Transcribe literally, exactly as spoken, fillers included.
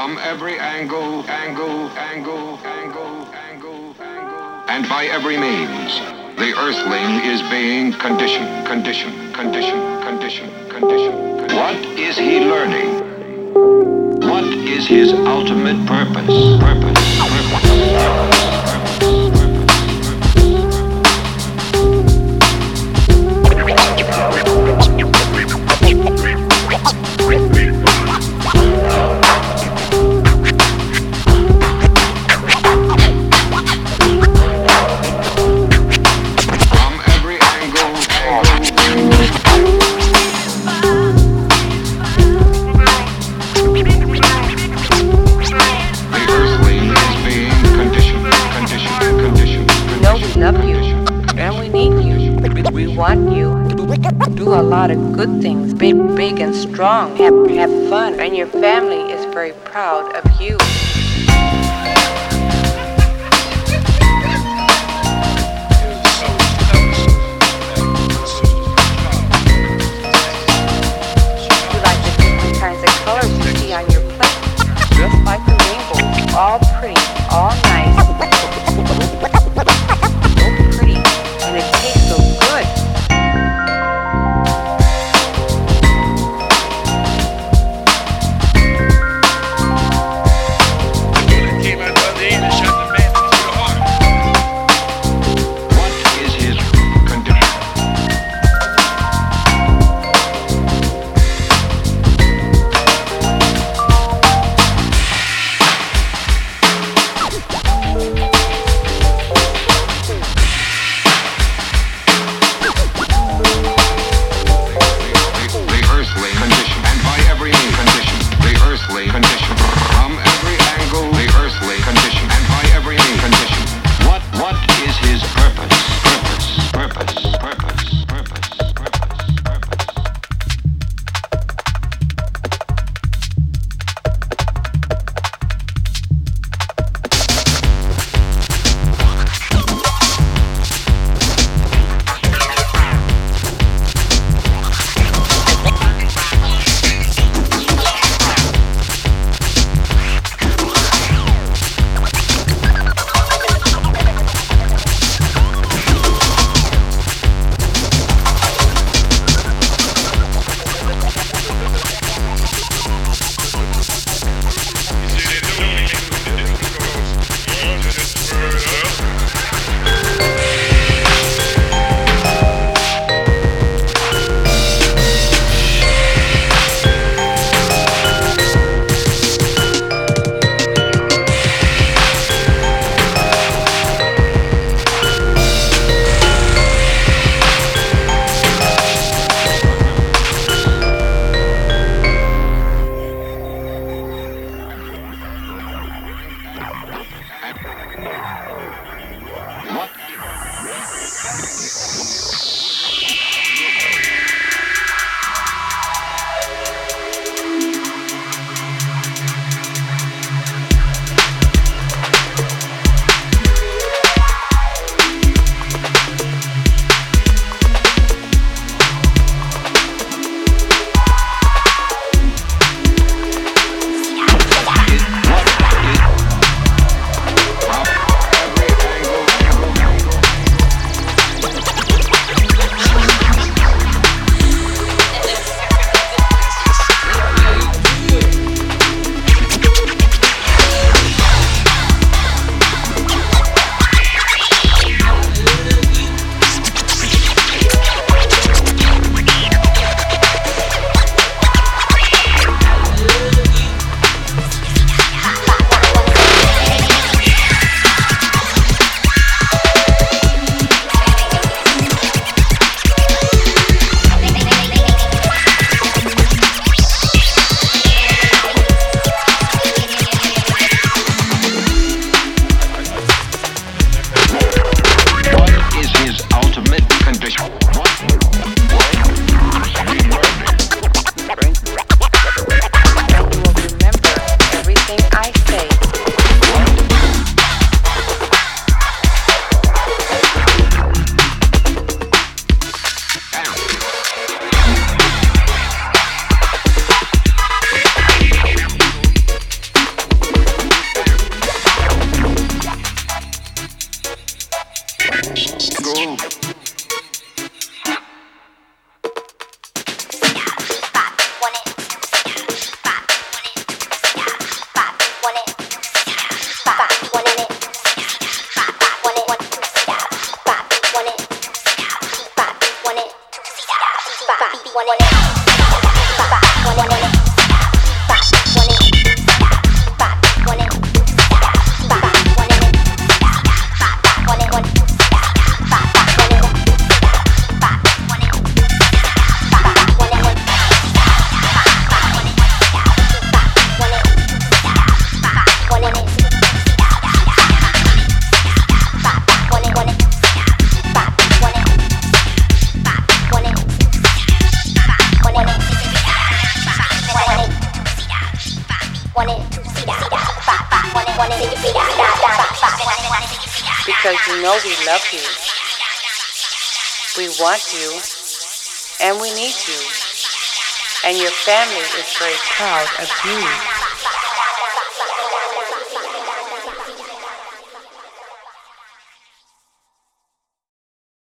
From every angle, angle, angle, angle, angle, angle, and by every means, the Earthling is being conditioned, conditioned, conditioned, conditioned, conditioned. What is he learning? What is his ultimate purpose? Purpose, purpose. Do a lot of good things, big, big and strong. Have, have fun, and your family is very proud of you. You like the different kinds of colors you see on your plate, just like the rainbow, all pretty, all nice, so pretty, and it tastes so good. Because you know we love you, we want you, and we need you, and your family is very proud of you.